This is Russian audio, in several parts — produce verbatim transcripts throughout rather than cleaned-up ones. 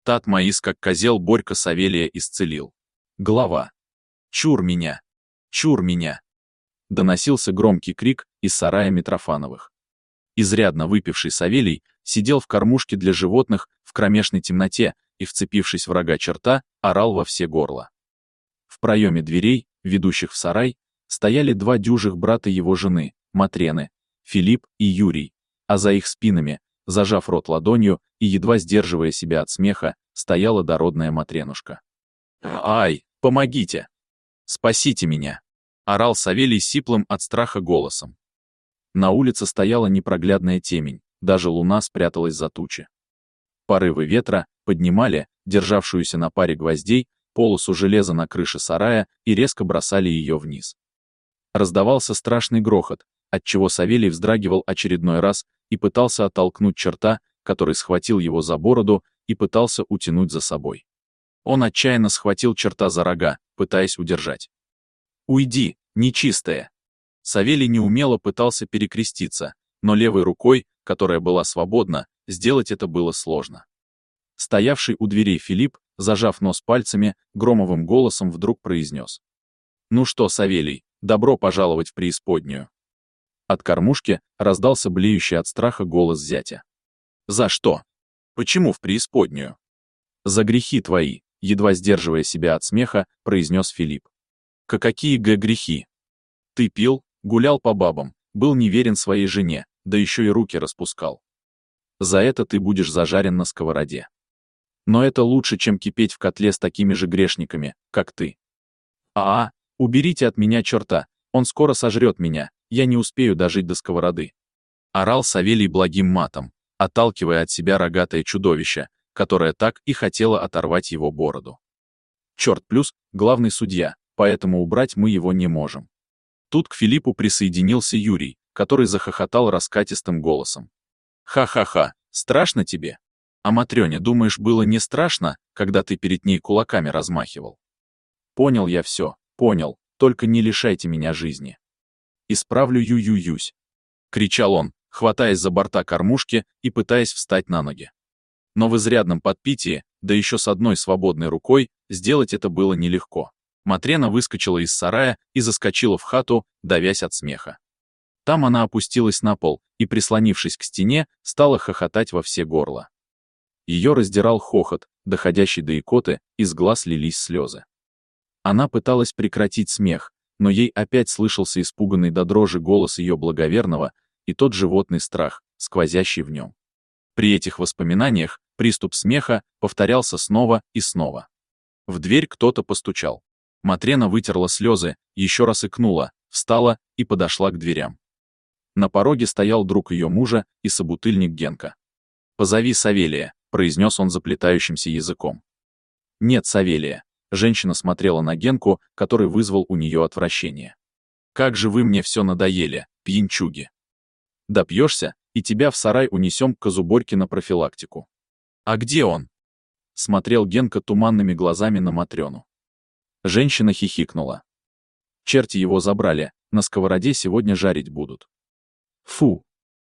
Тат Маис, как козел, Борька Савелия исцелил. Глава. «Чур меня! Чур меня!» Доносился громкий крик из сарая Митрофановых. Изрядно выпивший Савелий сидел в кормушке для животных в кромешной темноте и, вцепившись в рога черта, орал во все горла. В проеме дверей, ведущих в сарай, стояли два дюжих брата его жены, Матрены, Филипп и Юрий, а за их спинами, зажав рот ладонью и едва сдерживая себя от смеха, стояла дородная Матренушка. «Ай, помогите! Спасите меня!» — орал Савелий сиплым от страха голосом. На улице стояла непроглядная темень, даже луна спряталась за тучи. Порывы ветра поднимали, державшуюся на паре гвоздей, полосу железа на крыше сарая и резко бросали ее вниз. Раздавался страшный грохот, отчего Савелий вздрагивал очередной раз и пытался оттолкнуть черта, который схватил его за бороду и пытался утянуть за собой. Он отчаянно схватил черта за рога, пытаясь удержать. «Уйди, нечистая!» Савелий неумело пытался перекреститься, но левой рукой, которая была свободна, сделать это было сложно. Стоявший у дверей Филипп, зажав нос пальцами, громовым голосом вдруг произнес: «Ну что, Савелий, добро пожаловать в преисподнюю!» От кормушки раздался блеющий от страха голос зятя. «За что? Почему в преисподнюю?» «За грехи твои», едва сдерживая себя от смеха, произнес Филипп. «Ка какие г грехи? Ты пил, гулял по бабам, был неверен своей жене, да еще и руки распускал. За это ты будешь зажарен на сковороде. Но это лучше, чем кипеть в котле с такими же грешниками, как ты. А-а, уберите от меня черта, он скоро сожрет меня, я не успею дожить до сковороды». Орал Савелий благим матом, отталкивая от себя рогатое чудовище, которое так и хотело оторвать его бороду. Черт плюс главный судья, поэтому убрать мы его не можем. Тут к Филиппу присоединился Юрий, который захохотал раскатистым голосом. «Ха-ха-ха, страшно тебе? А Матрёне, думаешь, было не страшно, когда ты перед ней кулаками размахивал? Понял я все, понял, только не лишайте меня жизни. Исправлю ю-ю-юсь!» — кричал он, хватаясь за борта кормушки и пытаясь встать на ноги. Но в изрядном подпитии, да еще с одной свободной рукой, сделать это было нелегко. Матрена выскочила из сарая и заскочила в хату, давясь от смеха. Там она опустилась на пол и, прислонившись к стене, стала хохотать во все горла. Ее раздирал хохот, доходящий до икоты, из глаз лились слезы. Она пыталась прекратить смех, но ей опять слышался испуганный до дрожи голос ее благоверного и тот животный страх, сквозящий в нем. При этих воспоминаниях приступ смеха повторялся снова и снова. В дверь кто-то постучал. Матрена вытерла слезы, еще раз икнула, встала и подошла к дверям. На пороге стоял друг ее мужа и собутыльник Генка. «Позови Савелия», — произнес он заплетающимся языком. «Нет Савелия», — женщина смотрела на Генку, который вызвал у нее отвращение. «Как же вы мне все надоели, пьянчуги! Допьешься, и тебя в сарай унесем к Козуборьке на профилактику». «А где он?» — смотрел Генка туманными глазами на Матрёну. Женщина хихикнула. «Черти его забрали, на сковороде сегодня жарить будут». «Фу!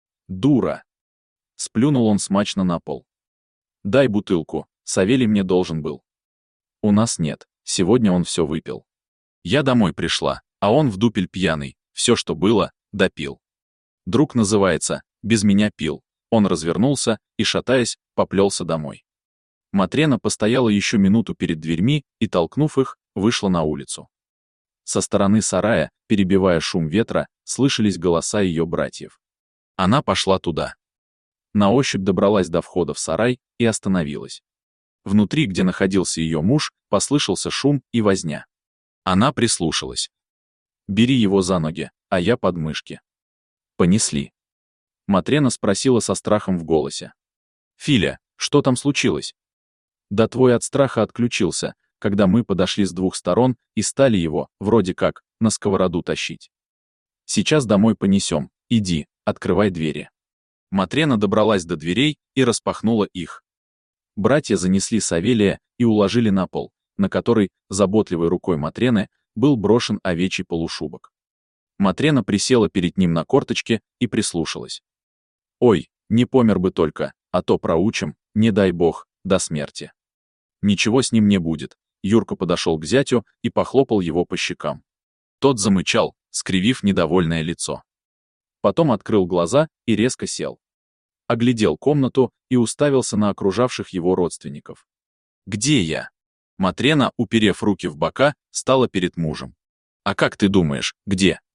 Дура!» — сплюнул он смачно на пол. «Дай бутылку, Савелий мне должен был». «У нас нет, сегодня он все выпил. Я домой пришла, а он в дупель пьяный, все, что было, допил. Друг называется, без меня пил». Он развернулся и, шатаясь, поплелся домой. Матрена постояла еще минуту перед дверьми и, толкнув их, вышла на улицу. Со стороны сарая, перебивая шум ветра, слышались голоса ее братьев. Она пошла туда. На ощупь добралась до входа в сарай и остановилась. Внутри, где находился ее муж, послышался шум и возня. Она прислушалась. «Бери его за ноги, а я под мышки». Понесли. Матрена спросила со страхом в голосе. «Филя, что там случилось?» «Да твой от страха отключился, когда мы подошли с двух сторон и стали его, вроде как, на сковороду тащить. Сейчас домой понесем, иди, открывай двери». Матрена добралась до дверей и распахнула их. Братья занесли Савелия и уложили на пол, на который, заботливой рукой Матрены, был брошен овечий полушубок. Матрена присела перед ним на корточки и прислушалась. «Ой, не помер бы только, а то проучим, не дай бог, до смерти». Ничего с ним не будет. Юрка подошел к зятю и похлопал его по щекам. Тот замычал, скривив недовольное лицо. Потом открыл глаза и резко сел. Оглядел комнату и уставился на окружавших его родственников. «Где я?» Матрена, уперев руки в бока, стала перед мужем. «А как ты думаешь, где?»